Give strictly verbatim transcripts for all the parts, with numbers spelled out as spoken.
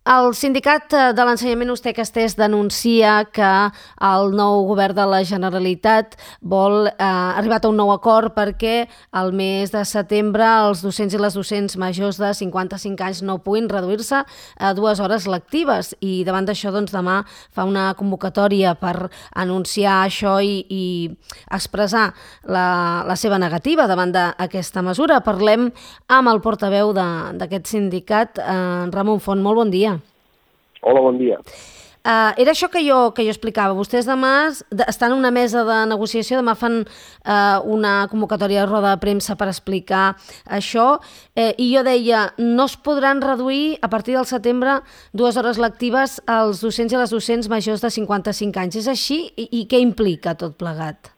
El sindicat de l'ensenyament Ustec-Estès denuncia que el nou govern de la Generalitat vol eh, arribar a un nou acord perquè el mes de setembre els docents i les docents majors de cinquanta-cinc anys no puguin reduir-se a dues hores lectives i davant d'això doncs, demà fa una convocatòria per anunciar això i, i expressar la, la seva negativa davant d'aquesta mesura. Parlem amb el portaveu d'aquest sindicat, eh, Ramon Font. Molt bon dia. Hola, bon dia. Uh, era això que jo, que jo explicava. Vostès demà estan en una mesa de negociació, demà fan uh, una convocatòria de roda de premsa per explicar això, eh, i jo deia, no es podran reduir a partir del setembre dues hores lectives als docents i les docents majors de cinquanta-cinc anys. És així? I, i què implica tot plegat?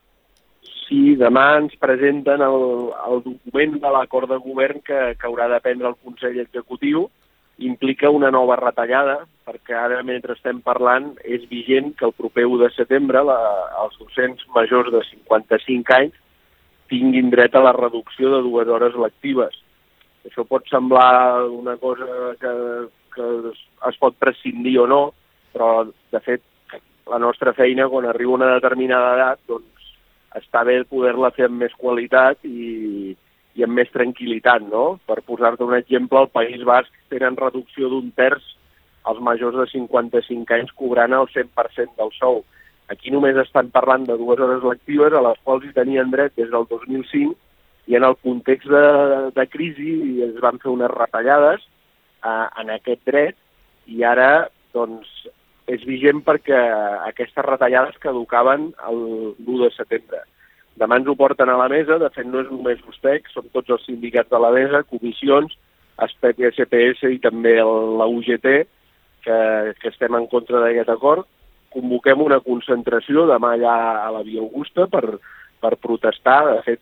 Sí, demà ens presenten el, el document de l'acord de govern que, que haurà de prendre el Consell Executiu. Implica una nova retallada, perquè ara, mentre estem parlant, és vigent que el proper u de setembre la, els docents majors de cinquanta-cinc anys tinguin dret a la reducció de dues hores lectives. Això pot semblar una cosa que, que es pot prescindir o no, però, de fet, la nostra feina, quan arriba a una determinada edat, doncs està bé poder-la fer amb més qualitat i i amb més tranquil·litat, no? Per posar-te un exemple, al País Basc tenen reducció d'un terç als majors de cinquanta-cinc anys cobrant el cent per cent del sou. Aquí només estan parlant de dues hores lectives a les quals hi tenien dret des del dos mil cinc i en el context de, de crisi es van fer unes retallades eh, en aquest dret i ara doncs, és vigent perquè aquestes retallades caducaven l'u de setembre. Demà ens ho porten a la mesa, de fet no és només Ustec, són tots els sindicats de la mesa, comissions, S P S i també la U G T, que, que estem en contra d'aquest acord. Convoquem una concentració demà allà a la Via Augusta per, per protestar. De fet,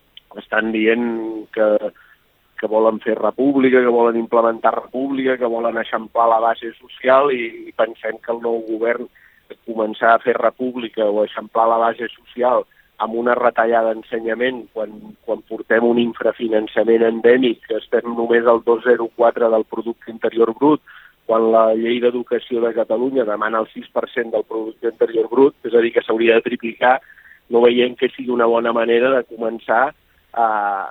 estan dient que, que volen fer república, que volen implementar república, que volen eixamplar la base social i, i pensem que el nou govern començar a fer república o eixamplar la base social amb una retallada d'ensenyament, quan, quan portem un infrafinançament endèmic, que estem només al dos coma zero quatre del producte interior brut, quan la llei d'educació de Catalunya demana el sis per cent del producte interior brut, és a dir, que s'hauria de triplicar, no veiem que sigui una bona manera de començar a,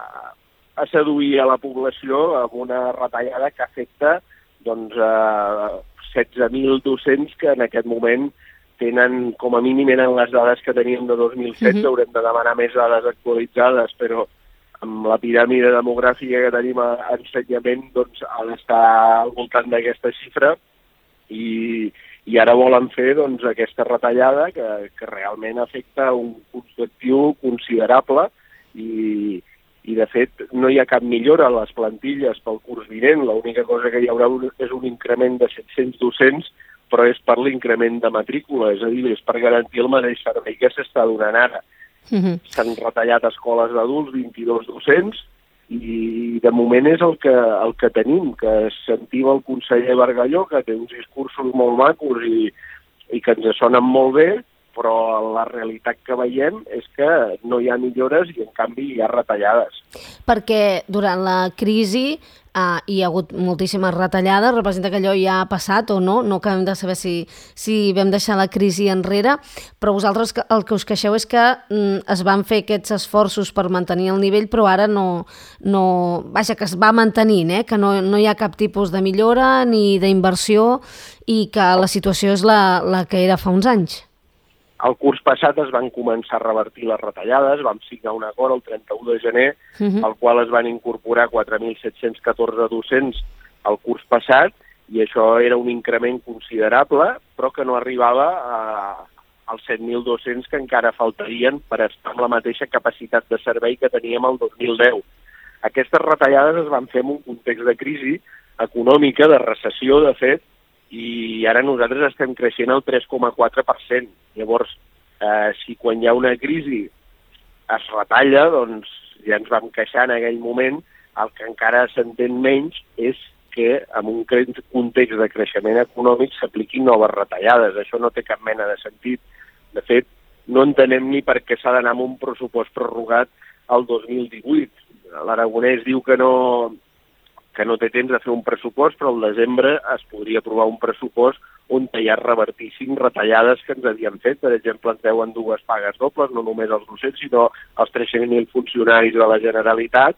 a seduir a la població amb una retallada que afecta doncs, a setze mil docents que en aquest moment tenen, com a mínim, eren les dades que teníem de dos mil setze, uh-huh. Haurem de demanar més dades actualitzades, però amb la piràmide demogràfica que tenim a ensenyament, doncs, ha d'estar al voltant d'aquesta xifra i, i ara volen fer doncs, aquesta retallada que, que realment afecta un col·lectiu considerable i, i, de fet, no hi ha cap millora a les plantilles pel curs vinent. L'única cosa que hi haurà és un increment de set-cents docents, però és per l'increment de matrícula, és a dir, és per garantir el mateix servei que s'està donant ara. Uh-huh. S'han retallat escoles d'adults, vint-i-dos docents, i de moment és el que, el que tenim, que sentim el conseller Bargalló, que té uns discursos molt macos i, i que ens sonen molt bé, però la realitat que veiem és que no hi ha millores i, en canvi, hi ha retallades. Perquè durant la crisi Uh, hi ha hagut moltíssimes retallades, representa que allò ja ha passat o no, no acabem de saber si, si vam deixar la crisi enrere, però vosaltres el que us queixeu és que mm, es van fer aquests esforços per mantenir el nivell, però ara no, no vaja, que es va mantenint, eh? Que no, no hi ha cap tipus de millora ni d'inversió i que la situació és la, la que era fa uns anys. El curs passat es van començar a revertir les retallades, vam signar un acord el trenta-u de gener, uh-huh. al qual es van incorporar quatre mil set-cents catorze docents al curs passat, i això era un increment considerable, però que no arribava a, als set mil dos-cents que encara faltarien per estar amb la mateixa capacitat de servei que teníem el dos mil deu. Aquestes retallades es van fer en un context de crisi econòmica, de recessió, de fet, i ara nosaltres estem creixent al tres coma quatre per cent. Llavors, eh, si quan hi ha una crisi es retalla, doncs ja ens vam queixar en aquell moment, el que encara s'entén menys és que en un context de creixement econòmic s'apliquin noves retallades. Això no té cap mena de sentit. De fet, no entenem ni per què s'ha d'anar amb un pressupost prorrogat al dos mil divuit. L'Aragonès diu que no... que no té temps de fer un pressupost, però al desembre es podria aprovar un pressupost on ja es revertissin retallades que ens havien fet. Per exemple, ens deuen dues pagues dobles, no només els docents, sinó els tres-cents mil funcionaris de la Generalitat,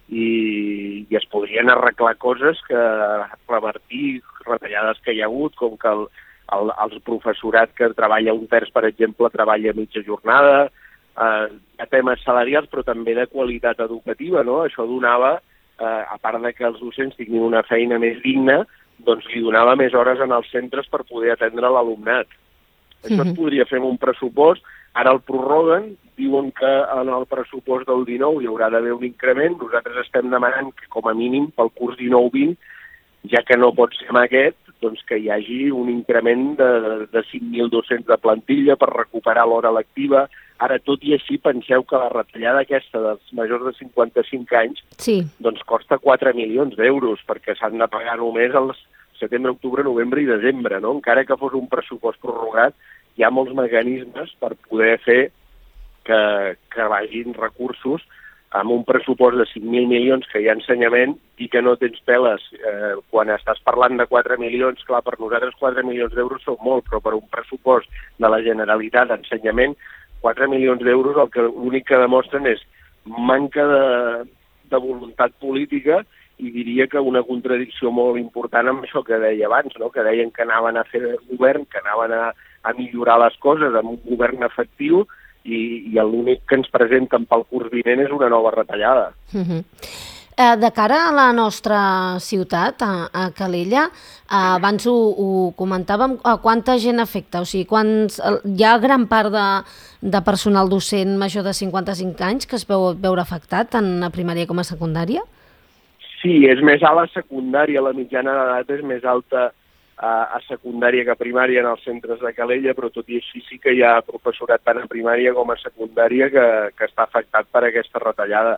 i, i es podrien arreglar coses que revertir retallades que hi ha hagut, com que el, el, el professorat que treballa un terç, per exemple, treballa mitja jornada, eh, a temes salarials, però també de qualitat educativa, no? Això donava, eh, a part de que els docents tinguin una feina més digna, doncs li donava més hores en els centres per poder atendre l'alumnat. Això mm-hmm. es podria fer amb un pressupost, ara el prorroguen, diuen que en el pressupost del dinou hi haurà d'haver un increment, nosaltres estem demanant que com a mínim pel curs dinou vint, ja que no pot ser amb aquest, doncs que hi hagi un increment de, de cinc mil dos-cents de plantilla per recuperar l'hora lectiva. Ara, tot i així, penseu que la retallada aquesta dels majors de cinquanta-cinc anys sí. doncs costa quatre milions d'euros, perquè s'han de pagar només els setembre, octubre, novembre i desembre, no? Encara que fos un pressupost prorrogat, hi ha molts mecanismes per poder fer que, que vagin recursos amb un pressupost de cinc mil milions que hi ha ensenyament i que no tens peles. Eh, quan estàs parlant de quatre milions, clar, per nosaltres quatre milions d'euros són molt, però per un pressupost de la Generalitat d'ensenyament, quatre milions d'euros el que l'únic que demostren és manca de, de voluntat política i diria que una contradicció molt important amb això que deia abans, no? Que deien que anaven a fer govern, que anaven a, a millorar les coses amb un govern efectiu, i, i l'únic que ens presenten pel curs vinent és una nova retallada. Uh-huh. Eh, de cara a la nostra ciutat, a, a Calella, eh, abans ho, ho comentàvem, eh, quanta gent afecta? O sigui, quants, hi ha gran part de, de personal docent major de cinquanta-cinc anys que es veu veure afectat tant a primària com a secundària? Sí, és més alt a secundària, la mitjana d'edat és més alta a secundària que a primària en els centres de Calella, però tot i així sí que hi ha professorat tant a primària com a secundària que, que està afectat per aquesta retallada.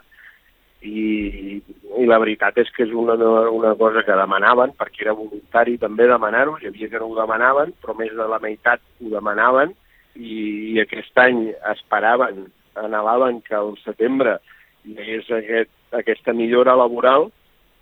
I, i la veritat és que és una, una cosa que demanaven, perquè era voluntari també demanar-ho, hi havia que no ho demanaven, però més de la meitat ho demanaven, i, i aquest any esperaven, anhelaven que al setembre hi hagués aquest, aquesta millora laboral,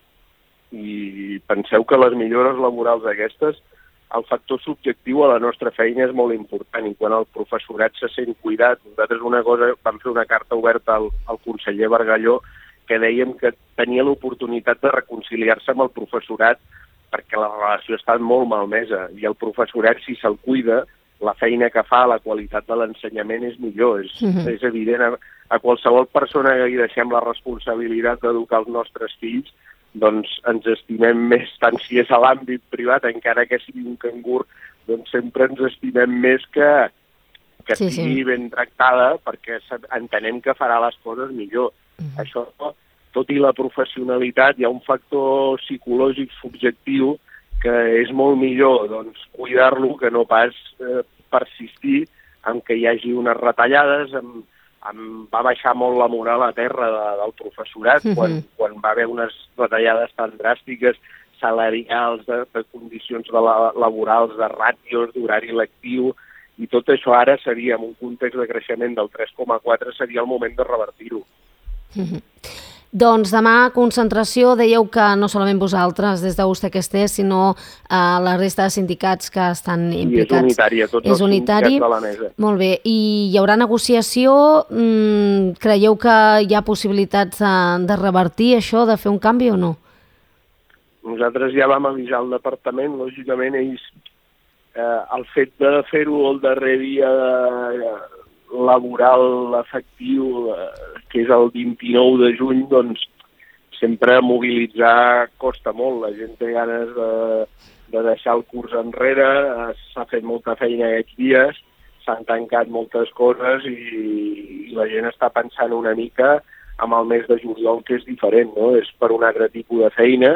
i penseu que les millores laborals aquestes, el factor subjectiu a la nostra feina és molt important, i quan el professorat se sent cuidat, nosaltres una cosa, vam fer una carta oberta al, al conseller Bargalló que dèiem que tenia l'oportunitat de reconciliar-se amb el professorat perquè la relació està molt malmesa, i el professorat, si se'l cuida, la feina que fa, la qualitat de l'ensenyament és millor. És, uh-huh. és evident, a, a qualsevol persona que hi deixem la responsabilitat d'educar els nostres fills, doncs ens estimem més, tant si és a l'àmbit privat, encara que sigui un cangur, doncs sempre ens estimem més que, que sí, sigui sí. ben tractada, perquè entenem que farà les coses millor. Uh-huh. Això, tot i la professionalitat, hi ha un factor psicològic subjectiu que és molt millor doncs, cuidar-lo que no pas eh, persistir en que hi hagi unes retallades, amb em va baixar molt la moral a terra de, del professorat uh-huh. quan, quan va haver unes retallades tan dràstiques, salarials, de, de condicions de la, laborals, de ràtios, d'horari lectiu, i tot això ara seria, en un context de creixement del tres coma quatre, seria el moment de revertir-ho. Uh-huh. Doncs demà concentració, dèieu que no solament vosaltres des de U S T C, sinó eh, la resta de sindicats que estan implicats. I és unitària, tots és els unitari. Sindicats de la mesa. Molt bé, i hi haurà negociació? Mm, creieu que hi ha possibilitats de, de revertir això, de fer un canvi o no? Nosaltres ja vam avisar el departament, lògicament ells, eh, el fet de fer-ho el darrer dia de, laboral efectiu, eh, que és el vint-i-nou de juny, doncs sempre mobilitzar costa molt. La gent té ganes de, de deixar el curs enrere, s'ha fet molta feina aquests dies, s'han tancat moltes coses i, i la gent està pensant una mica amb el mes de juliol, que és diferent, no? És per un altre tipus de feina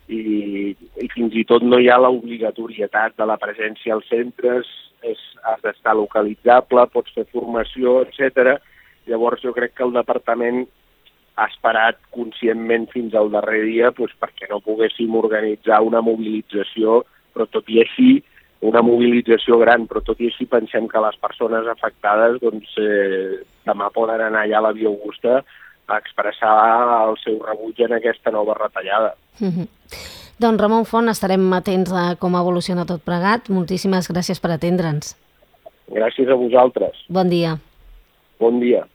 i, i fins i tot no hi ha l'obligatorietat de la presència als centres, és, has d'estar localitzable, pots fer formació, etcètera. Llavors jo crec que el departament ha esperat conscientment fins al darrer dia doncs, perquè no poguéssim organitzar una mobilització, però tot i així, una mobilització gran, però tot i així pensem que les persones afectades doncs, eh, demà poden anar allà a la Via Augusta a expressar el seu rebuig en aquesta nova retallada. Mm-hmm. Doncs Ramon Font, estarem atents a com evoluciona tot plegat. Moltíssimes gràcies per atendre'ns. Gràcies a vosaltres. Bon dia. Bon dia.